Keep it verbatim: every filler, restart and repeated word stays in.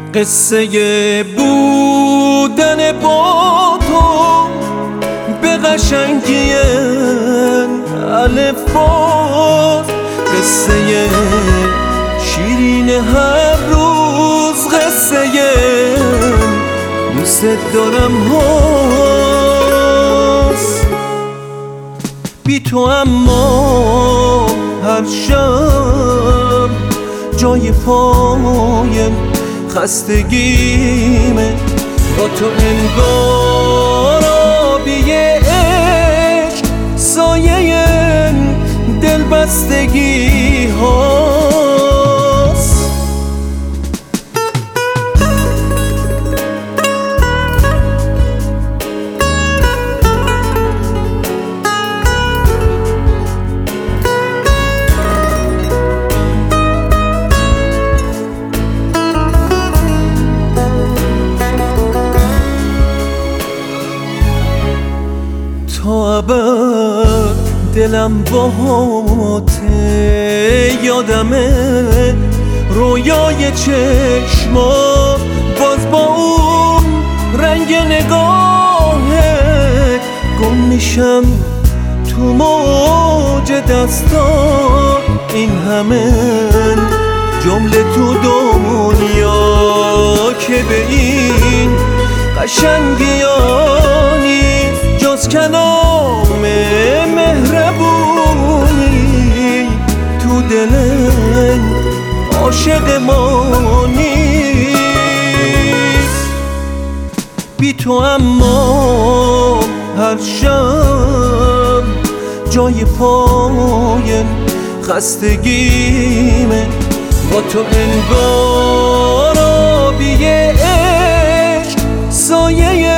قصه بودن با تو به قشنگی الف باز، قصه شیرین هر روز، قصه دوست دارم هاست. بی تو اما هر شب جای پایم خستگیمه، با تو انگار آبی عشق سایه دلبستگی هاست. تا ابد دلم باهاته، یادمه رویای چشما باز با اون رنگ نگاهت، گم میشم تو موج دستا. این همه جمله تو دنیا که به این قشنگی ها نیست جز کلام مهربونی، تو دل عاشق ما نیست. بی تو اما هر شب جای پای خستگیمه، با تو انگار آبی عشق سایه